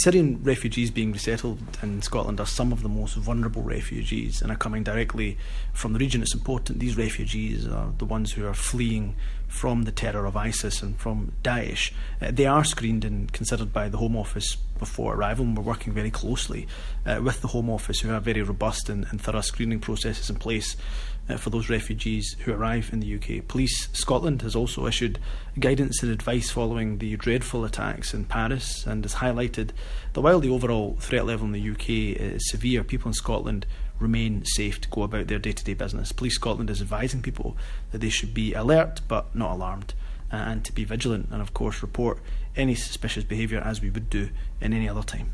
Syrian refugees being resettled in Scotland are some of the most vulnerable refugees and are coming directly from the region. It's important these refugees are the ones who are fleeing from the terror of ISIS and from Daesh. They are screened and considered by the Home Office before arrival, and we're working very closely with the Home Office, who have very robust and thorough screening processes in place for those refugees who arrive in the UK. Police Scotland has also issued guidance and advice following the dreadful attacks in Paris, and has highlighted that while the overall threat level in the UK is severe, people in Scotland remain safe to go about their day-to-day business. Police Scotland is advising people that they should be alert but not alarmed, and to be vigilant, and of course report any suspicious behaviour as we would do in any other time.